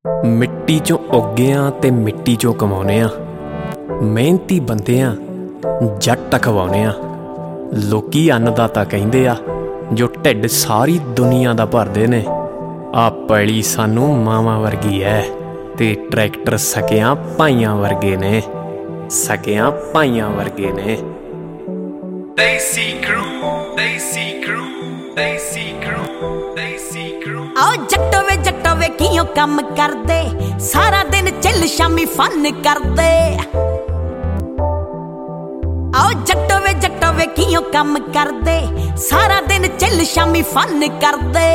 ਮਿੱਟੀ ਚੋਂ ਉੱਗੇ ਆਂ ਤੇ ਮਿੱਟੀ ਚੋਂ ਕਮਾਉਨੇ ਆ। ਮਿਹਨਤੀ ਬੰਦੇ ਆ, ਜੱਟ ਅਖਵਾਉਨੇ ਆ। ਲੋਕੀ ਅੰਨਦਾਤਾ ਕਹਿੰਦੇ ਆ, ਜੋ ਢਿੱਡ ਸਾਰੀ ਦੁਨੀਆ ਦਾ ਭਰਦੇ ਨੇ। ਆ ਪੈਲੀ ਸਾਨੂੰ ਮਾਵਾਂ ਵਰਗੀ ਐ ਤੇ ਟਰੈਕਟਰ ਸਕਿਆਂ ਭਾਈਆਂ ਵਰਗੇ ਨੇ, ਸਕਿਆਂ ਭਾਈਆਂ ਵਰਗੇ ਨੇ। Desi crew, Desi crew, Desi crew, Desi crew। आओ जट्टो वे कियों कम कर दे, सारा दिन चिल शामी फन कर दे। आओ जट्टो वे कियों कम कर दे, सारा दिन चिल शामी फन कर दे।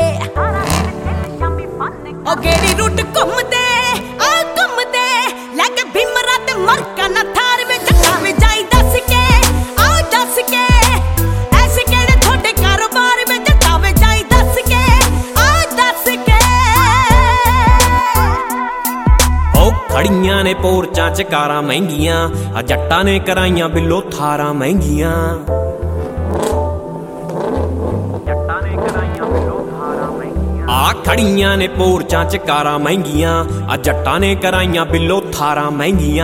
ओ गेड़ी रूट घूमदे आ घूमदे, लैके भीमरा ते मरका ना थार वे जट्टा वे जाई दस के, आओ दस के। ऐसे केड़े थोड़े कारोबार वे जट्टा वे जाई दस के, आओ दस के। ओ खड़ियां ने पोरचां च कारां महंगियां, आ जट्टां ने कराइयां बिलो थारां महंगियां। आ खड़ियां ने पोरचां च कारां महंगियां, आ जट्टां ने कराइयां बिलो थारां महंगियां।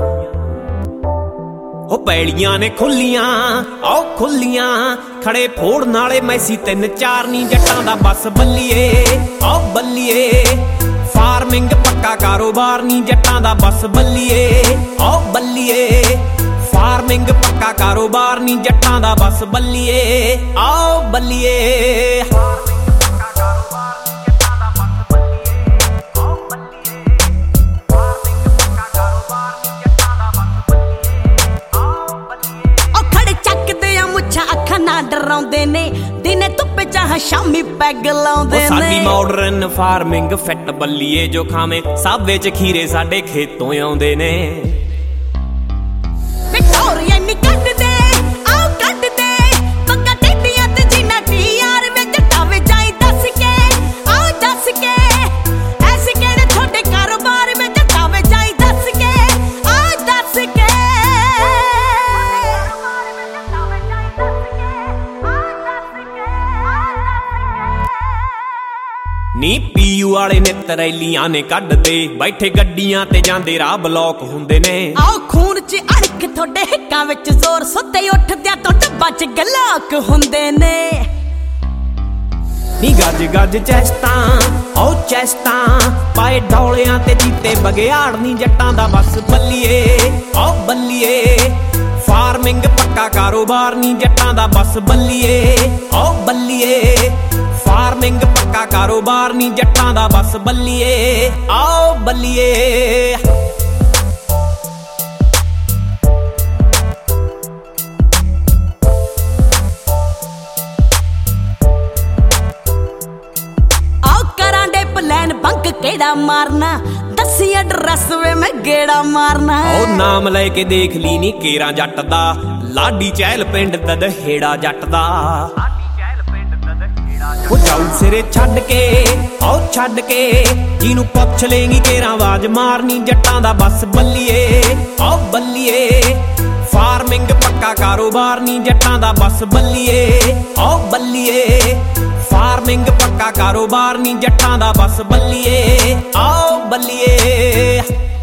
ओ पैड़ियां ने खुलियां, आओ खुलियां, खड़े फोड़ नाले मैसी तिन चार नी जट्टां दा बस बल्लिए, आओ बल्लिए। फार्मिंग पक्का कारोबार नी जट्टां दा बस बल्लिए, आओ बल्लिए। फार्मिंग पक्का कारोबार नी जट्टां दा बस बल्लिए, आओ बल्लिए। डराउंदे ने दिने धुप्प चाह शामी पैग लाउंदे ने। साडी मॉडर्न फार्मिंग फिट बल्लीए, जो खावे साबे च खीरे साडे खेतों आउंदे ने। विक्टोरिया नी कट दे, आओ कट दे, पक्का टेडियां ते जीना टीआर वे जट्टा वे जाई दस के, आओ दस के। ऐसे केड़े थोड़े कारोबार वे जट्टा वे जाई दस के, आओ दस के। नी पीयू वाले ने तरैलियां ने कड दे, बैठे गड्डियां ते जांदे राह ब्लॉक हुंदे ने। आओ खून च अड़क थोड़े हिक्कां विच जोर, सुत्ते उठदियां तो डब्बा च गलाक हुंदे ने। नी गज गज चैस्टां, आओ चैस्टां, पाए डौलियां ते जीते बगियाड़ नी जट्टां दा बस बल्लिए, आओ बल्लिए। फार्मिंग पक्का कारोबार नी जट्टां दा बस बल्लिए, आओ बल्लिए। फार्मिंग पक्का कारोबार नी जट्टां दा बस बल्लिए, आओ बल्लिए। आओ करां दे प्लान बंक केड़ा मारना, दसी एड्रेस वे मैं गेड़ा मारना। ओ नाम लेके देख ली नी केरा जट दा, लाडी चहल पिंड ददहेड़ा जट दा। ओ जाऊ सिरे छड्ड के, आओ छड्ड के, जिनू पुछ लेंगी केरा आवाज मारनी जट्टां दा बस बल्लिए, आओ बल्लिए। फार्मिंग पक्का कारोबार नी जट्टां दा बस बल्लिए, आओ बल्लिए। फार्मिंग पक्का कारोबार नी जट्टां दा बस बल्लिए, आओ बल्लिए।